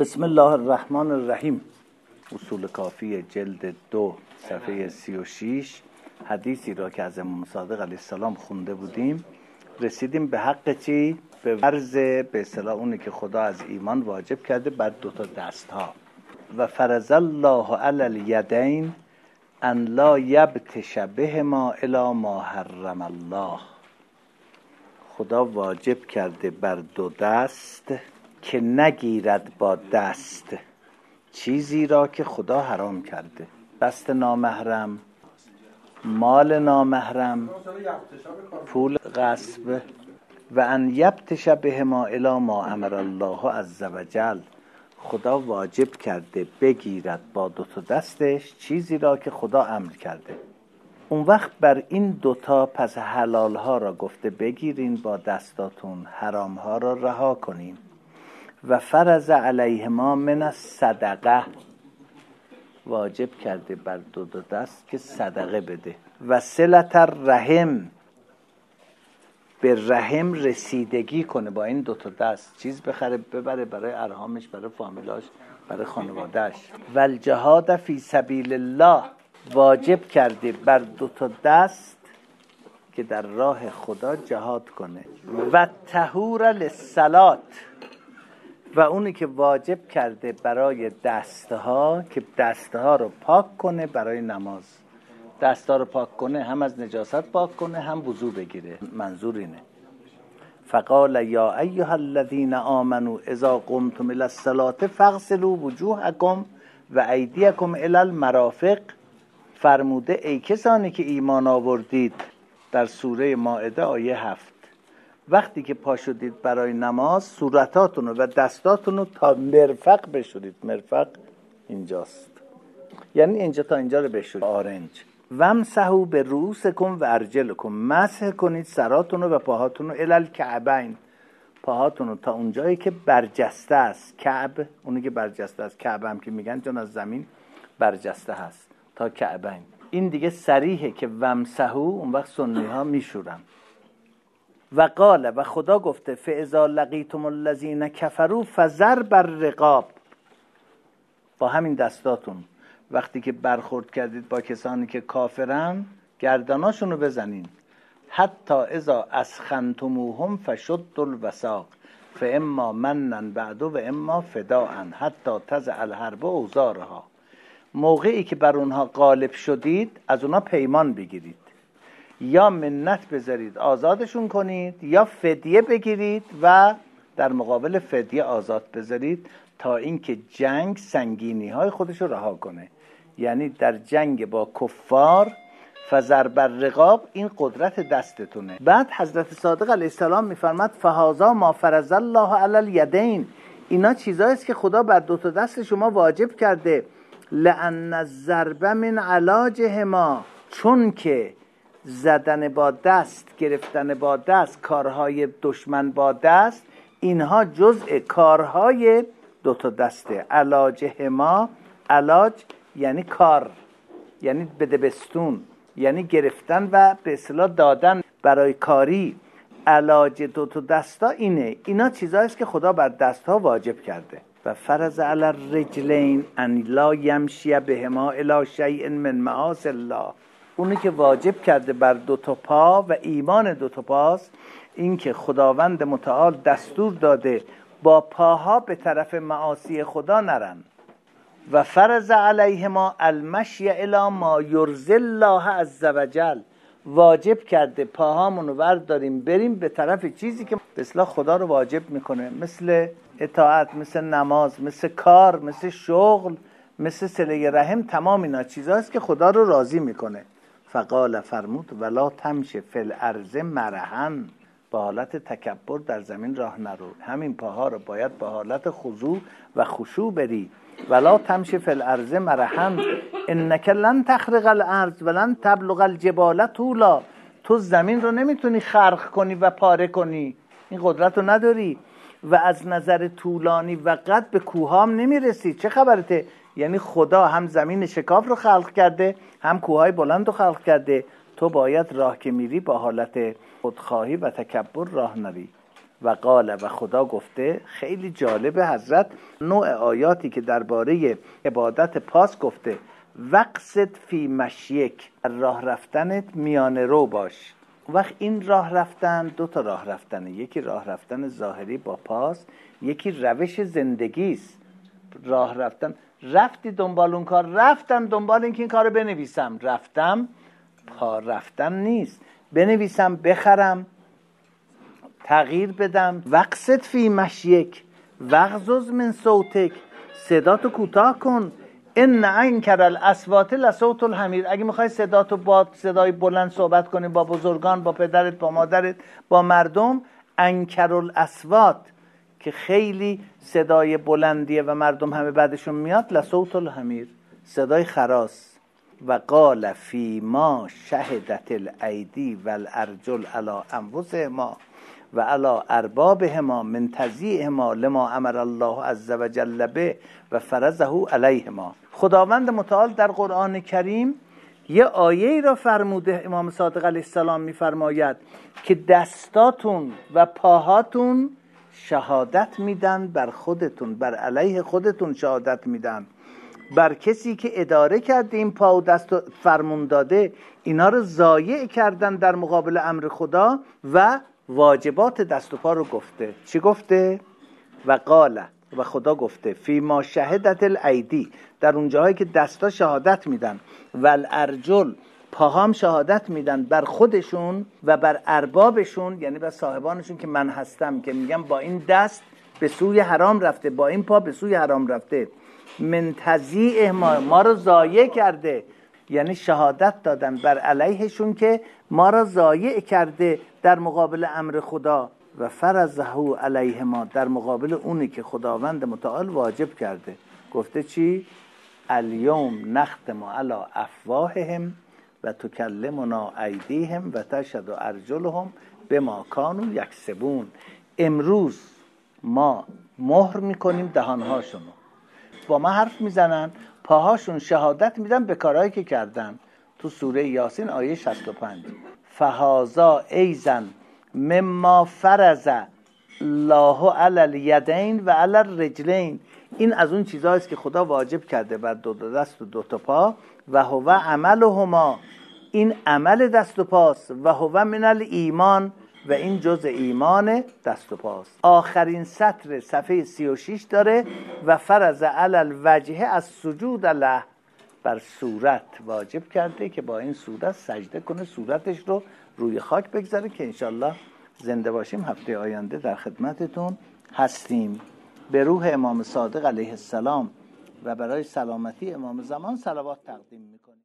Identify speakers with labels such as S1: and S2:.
S1: بسم الله الرحمن الرحیم. اصول کافی جلد 2 صفحه 36 حدیثی را که از امام صادق علیه السلام خونده بودیم رسیدیم به حق چی؟ به فرض به اصطلاح اونی که خدا از ایمان واجب کرده بر دوتا دست ها. و فرض الله علی الیدین ان لا یبطش بهما الی ما حرم الله. خدا واجب کرده بر دو دست که نگیرد با دست چیزی را که خدا حرام کرده. دست نامحرم، مال نامحرم، پول غصب. و ان یبطش بهما الی ما امر الله عز وجل. خدا واجب کرده بگیرد با دو تا دستش چیزی را که خدا امر کرده. اون وقت بر این دوتا پس حلال ها را گفته بگیرین با دستاتون، حرام ها را رها کنین. و فرض علیهما من الصدقه، واجب کرده بر دو دست که صدقه بده. و صلت الرحم، به رحم رسیدگی کنه، با این دو تا دست چیز بخره ببره برای ارحامش، برای فامیلاش، برای خانوادهش. و الجهاد فی سبیل الله، واجب کرده بر دو تا دست که در راه خدا جهاد کنه. و طهور للصلات، و اونی که واجب کرده برای دستها که دستها رو پاک کنه برای نماز. دستها رو پاک کنه، هم از نجاست پاک کنه، هم وضو بگیره. منظور اینه. فقال یا ایها الذین آمنوا اذا قمتم الی الصلاة فاغسلوا وجوهکم و ایدیکم الی المرافق. فرموده ای کسانی که ایمان آوردید، در سوره مائده آیه 7، وقتی که پا شدید برای نماز صورتاتون و دستاتون رو تا مرفق بشورید. مرفق اینجاست، یعنی اینجا تا اینجا رو بشورید، آرنج. وامسحوا برؤوسکم و ارجلکم، مسح کنید سراتون و پاهاتون رو الی الکعبین، پاهاتون رو تا اونجایی که برجسته است. کعب اونی که برجسته است، کعب هم که میگن چون از زمین برجسته هست تا کعبین. این دیگه صریحه که وامسحوا، اون وقت سنی ها میشورن. و قال، و خدا گفته فاذا لقیتم الذین کفروا فضرب الرقاب، با همین دستاتون وقتی که برخورد کردید با کسانی که کافرن گردناشون رو بزنین. حتی اذا اسخنتموهم فشدوا الوثاق فاما منا بعد و اما فداء حتی تضع الحرب اوزارها. موقعی که بر اونها غالب شدید از اونها پیمان بگیرید، یا منت بذارید آزادشون کنید، یا فدیه بگیرید و در مقابل فدیه آزاد بذارید تا اینکه جنگ سنگینی های خودش رو رها کنه. یعنی در جنگ با کفار فضرب الرقاب، این قدرت دستتونه. بعد حضرت صادق علیه السلام میفرماد فهذا ما فرض الله علی الیدین، اینا چیزایی است که خدا بر دو تا دست شما واجب کرده. لأن الضرب من علاجهما، چون که زدن با دست، گرفتن با دست، کارهای دشمن با دست، اینها جزء کارهای دو تا دسته. علاجهما، علاج یعنی کار، یعنی بدبستون، یعنی گرفتن و به اصطلاح دادن برای کاری. علاج دو تا دستا اینه، اینا چیزایی است که خدا بر دستها واجب کرده. و فرض علی الرجلین ان لا یمشی بهما الی شیء من معاصی الله، اونی که واجب کرده بر دو تا پا و ایمان دو تا پاست این که خداوند متعال دستور داده با پاها به طرف معاصی خدا نرن. و فرض علیهما المشی الی ما یرضی الله عز وجل، واجب کرده پاهامون رو برداریم بریم به طرف چیزی که به اصطلاح خدا رو واجب میکنه، مثل اطاعت، مثل نماز، مثل کار، مثل شغل، مثل صله رحم. تمام اینا چیزاست که خدا رو راضی میکنه. فقال، فرمود ولا تمشی فی الارض مرحا، با حالت تکبر در زمین راه نرو. همین پاها رو باید با حالت خضوع و خشوع بری. ولا تمشی فی الارض مرحا انک لن تخرق الارض ولن تبلغ الجبال طولا، تو زمین رو نمیتونی خرق کنی و پاره کنی، این قدرت رو نداری. و از نظر طولانی و قد به کوهام نمیرسی. چه خبرته؟ یعنی خدا هم زمین شکاف رو خلق کرده، هم کوههای بلند رو خلق کرده. تو باید راه که میری با حالت خودخواهی و تکبر راه نری. و قال و خدا گفته. خیلی جالبه حضرت نوع آیاتی که درباره عبادت پاس گفته وقصد فی مشیک، راه رفتنت میانه رو باش. وقت این راه رفتن دو تا راه رفتنه، یکی راه رفتن ظاهری با پاس، یکی روش زندگی است. راه رفتن رفتی دنبال اون کار، رفتم دنبال این که این کارو بنویسم، رفتم پا رفتن نیست، بنویسم، بخرم، تغییر بدم. وقصد فی مشیک وغضض من صوتک، صداتو کوتاه کن. ان انکر الاصوات لصوت الحمیر، اگه میخوای صداتو با صدای بلند صحبت کنی با بزرگان، با پدرت، با مادرت، با مردم، انکر الاصوات که خیلی صدای بلندیه و مردم همه بعدشون میاد، لصوت الحمیر، صدای خراس. و قال فی ما شهدت الایدی والارجل علی انفسهما و علی اربابهما من تضییعهما لما امر الله عز وجل به و فرضه علیهما. خداوند متعال در قرآن کریم یه آیه را فرموده، امام صادق علیه السلام میفرماید که دستاتون و پاهاتون شهادت میدن بر خودتون، بر علیه خودتون شهادت میدن. بر کسی که اداره کرده این پا و دست فرمون داده، اینا رو ضایع کردن در مقابل امر خدا و واجبات دست و پا رو گفته. چی گفته؟ و قال و خدا گفته فی ما شهدت الایدی، در اون جاهایی که دستا شهادت میدن، و الارجل پاهام شهادت میدن بر خودشون و بر اربابشون، یعنی بر صاحبانشون که من هستم، که میگم با این دست به سوی حرام رفته، با این پا به سوی حرام رفته، من تضییع ما رو ضایع کرده، یعنی شهادت دادن بر علیهشون که ما را ضایع کرده در مقابل امر خدا، و فرضه علیه ما، در مقابل اونی که خداوند متعال واجب کرده. گفته چی؟ الیوم نختم علی افواههم و تکلمنا ایدیهم و تشهد ارجلهم بما کانوا یکسبون. امروز ما مهر میکنیم دهانهاشونو، با ما حرف میزنن، پاهاشون شهادت میدن به کارهایی که کردن. تو سوره یاسین آیه 65 فهذا ایزن مما فرض الله علی الیدین و علی الرجلین، این از اون چیزهاییست که خدا واجب کرده بر دو دست و دو تا پا. و هو عملهما، این عمل دست و پاست. و هو من الایمان، و این جز ایمان دست و پاست. آخرین سطر صفحه 36 داره و فرض علی الوجه از سجود له، بر صورت واجب کرده که با این صورت سجده کنه، صورتش رو روی خاک بگذاره، که انشالله زنده باشیم هفته آینده در خدمتتون هستیم. به روح امام صادق علیه السلام و برای سلامتی امام زمان صلوات تقدیم میکنیم.